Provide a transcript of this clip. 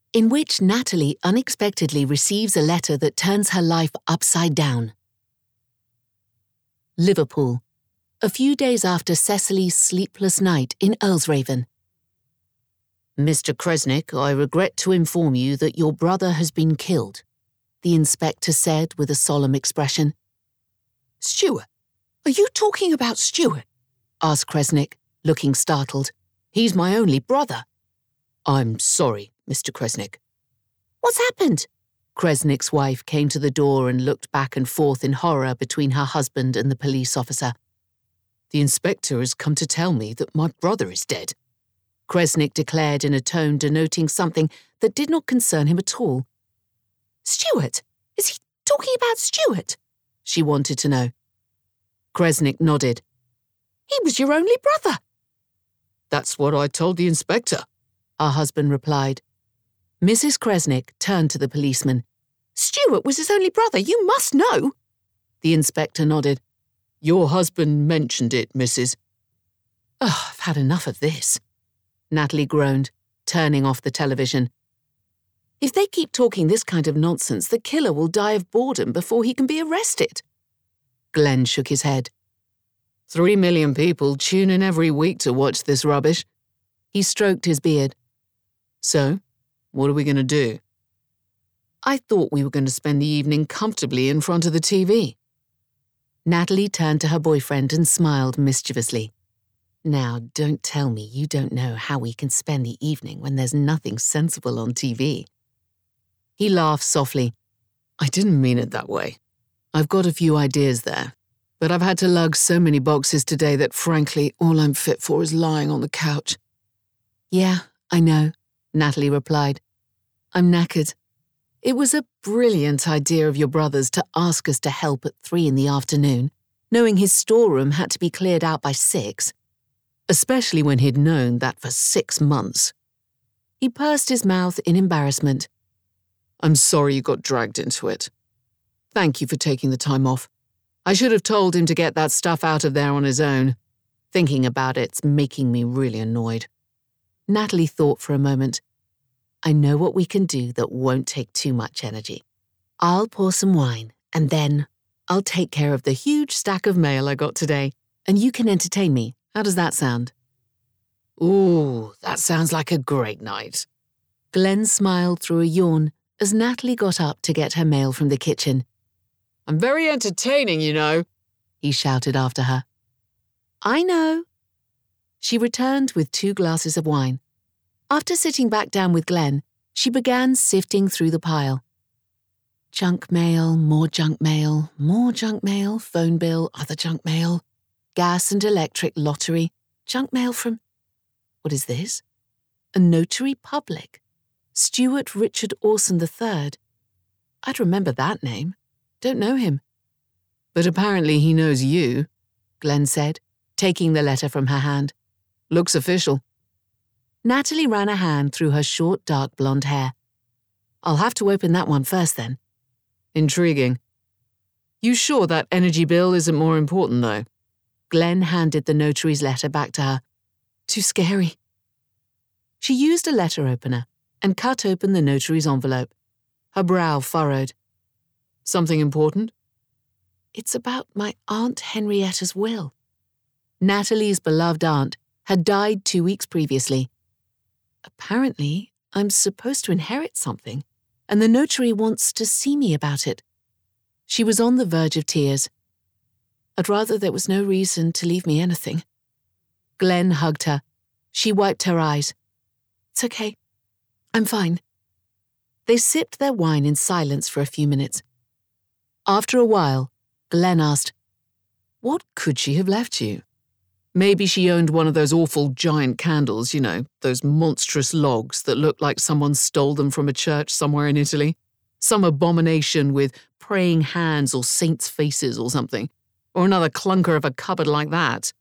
in which Natalie unexpectedly receives a letter that turns her life upside down. Liverpool, a few days after Cecily's sleepless night in Earlsraven. Mr. Kresnik, I regret to inform you that your brother has been killed, the inspector said with a solemn expression. Stuart? Are you talking about Stuart? Asked Kresnik, looking startled. He's my only brother. I'm sorry, Mr. Kresnik. What's happened? Kresnik's wife came to the door and looked back and forth in horror between her husband and the police officer. The inspector has come to tell me that my brother is dead, Kresnik declared in a tone denoting something that did not concern him at all. Stuart? Is he talking about Stuart? She wanted to know. Kresnik nodded. He was your only brother. That's what I told the inspector, her husband replied. Mrs. Kresnik turned to the policeman. Stuart was his only brother, you must know. The inspector nodded. Your husband mentioned it, Mrs. Oh, I've had enough of this, Natalie groaned, turning off the television. If they keep talking this kind of nonsense, the killer will die of boredom before he can be arrested. Glenn shook his head. 3 million people tune in every week to watch this rubbish. He stroked his beard. So, what are we going to do? I thought we were going to spend the evening comfortably in front of the TV. Natalie turned to her boyfriend and smiled mischievously. Now, don't tell me you don't know how we can spend the evening when there's nothing sensible on TV. He laughed softly. I didn't mean it that way. I've got a few ideas there, but I've had to lug so many boxes today that frankly, all I'm fit for is lying on the couch. Yeah, I know, Natalie replied. I'm knackered. It was a brilliant idea of your brother's to ask us to help at 3 p.m, knowing his storeroom had to be cleared out by 6, especially when he'd known that for 6 months. He pursed his mouth in embarrassment. I'm sorry you got dragged into it. Thank you for taking the time off. I should have told him to get that stuff out of there on his own. Thinking about it's making me really annoyed. Natalie thought for a moment. I know what we can do that won't take too much energy. I'll pour some wine, and then I'll take care of the huge stack of mail I got today, and you can entertain me. How does that sound? Ooh, that sounds like a great night. Glenn smiled through a yawn as Natalie got up to get her mail from the kitchen. I'm very entertaining, you know, he shouted after her. I know. She returned with 2 glasses of wine. After sitting back down with Glenn, she began sifting through the pile. Junk mail, more junk mail, more junk mail, phone bill, other junk mail, gas and electric lottery, junk mail from... What is this? A notary public. Stuart Richard Orson III. I'd remember that name. Don't know him. But apparently he knows you, Glenn said, taking the letter from her hand. Looks official. Natalie ran a hand through her short, dark blonde hair. I'll have to open that one first, then. Intriguing. You sure that energy bill isn't more important, though? Glenn handed the notary's letter back to her. Too scary. She used a letter opener and cut open the notary's envelope. Her brow furrowed. Something important? It's about my Aunt Henrietta's will. Natalie's beloved aunt had died 2 weeks previously. Apparently, I'm supposed to inherit something, and the notary wants to see me about it. She was on the verge of tears. I'd rather there was no reason to leave me anything. Glenn hugged her. She wiped her eyes. It's okay. I'm fine. They sipped their wine in silence for a few minutes. After a while, Glenn asked, What could she have left you? Maybe she owned one of those awful giant candles, you know, those monstrous logs that look like someone stole them from a church somewhere in Italy. Some abomination with praying hands or saints' faces or something. Or another clunker of a cupboard like that.